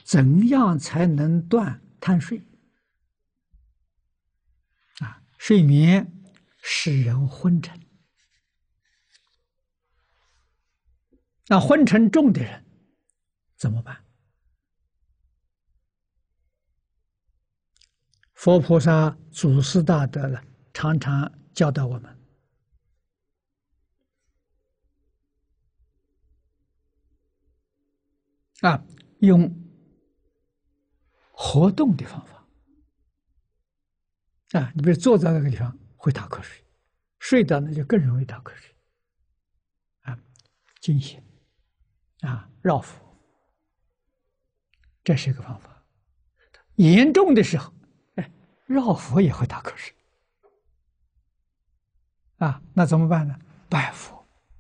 怎样才能断贪睡？睡眠使人昏沉。那昏沉重的人怎么办？佛菩萨祖师大德呢，常常教导我们用活动的方法你比如坐在那个地方会打瞌睡，睡的那就更容易打瞌睡静心绕腹，这是一个方法。严重的时候，绕佛也会打瞌睡那怎么办呢？拜佛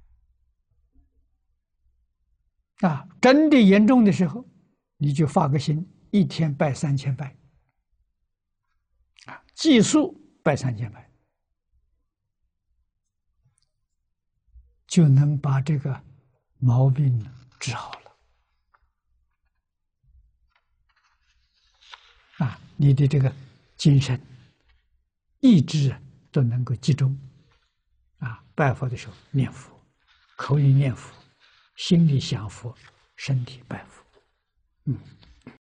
真的严重的时候，你就发个心，一天拜3000拜计数拜3000拜，就能把这个毛病治好了你的这个精神意志都能够集中拜佛的时候念佛，口里念佛，心里想佛，身体拜佛